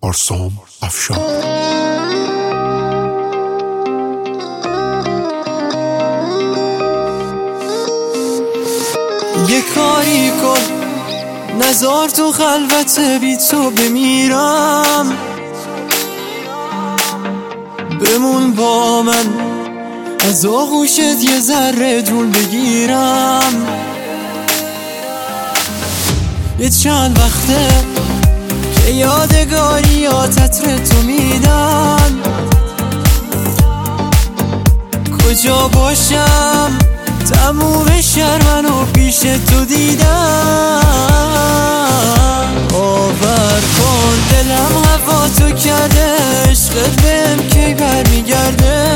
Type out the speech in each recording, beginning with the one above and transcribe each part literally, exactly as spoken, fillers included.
آرسام افشان. یه کاری کن نزار تو خلوت بی تو بمیرم، بمون با من از آغوشت یه ذره جون بگیرم. یه چند وقته که یادگاری ها تطر تو میدن، کجا باشم تموم شهر منو پیش تو دیدم. باور کن دلم هوا تو کرده، عشقت بهم کی برمیگرده.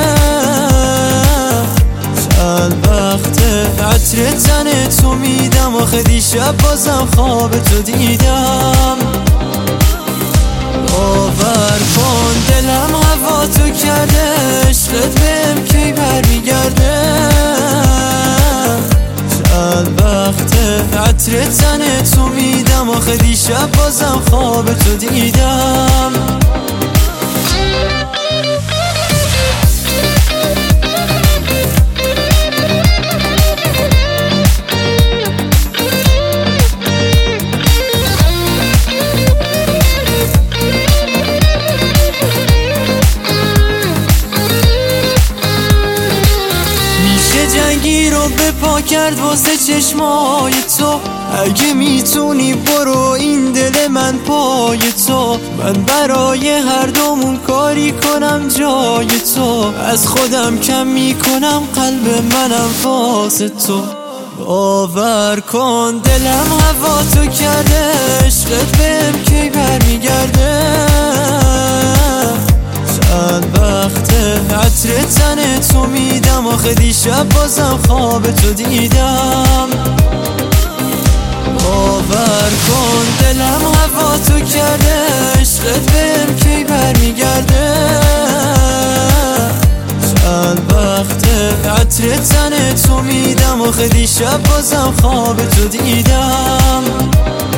چند وقته عطر تن تو میدم، آخه دیشب بازم خواب تو دیدم. باور کن دلم هوا تو کرده، عشقت بهم کی برمیگرده. چند وقته عطر تن تو میدم، آخه دیشب بازم خواب تو دیدم. جنگی رو به پا کرد واسه چشمای تو، اگه میتونی برو این دل من پای تو. من برای هر دومون کاری کنم جای تو، از خودم کم میکنم قلب منم واسه تو. باور کن دلم هوا تو کرده، عشقت بهم کی برمیگرده. چند وقته عطر تن تو میدم، آخه دیشب بازم خواب تو دیدم. باور کن دلم هوا تو کرده، عشقت بهم کی برمیگرده. چند وقته عطر تن تو میدم، آخه دیشب بازم خواب تو دیدم.